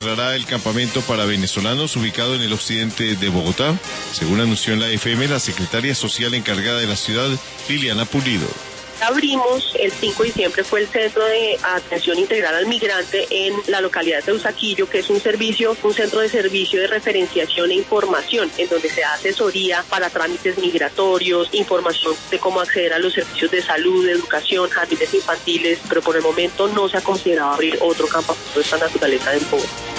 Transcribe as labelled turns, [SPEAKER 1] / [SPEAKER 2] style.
[SPEAKER 1] Cerrará el campamento para venezolanos ubicado en el occidente de Bogotá, según anunció en la FM la secretaria social encargada de la ciudad, Liliana Pulido.
[SPEAKER 2] Abrimos el 5 de diciembre, fue el Centro de Atención Integral al Migrante en la localidad de Teusaquillo, que es un centro de servicio de referenciación e información, en donde se da asesoría para trámites migratorios, información de cómo acceder a los servicios de salud, de educación, jardines infantiles, pero por el momento no se ha considerado abrir otro campamento de esta naturaleza en Bogotá.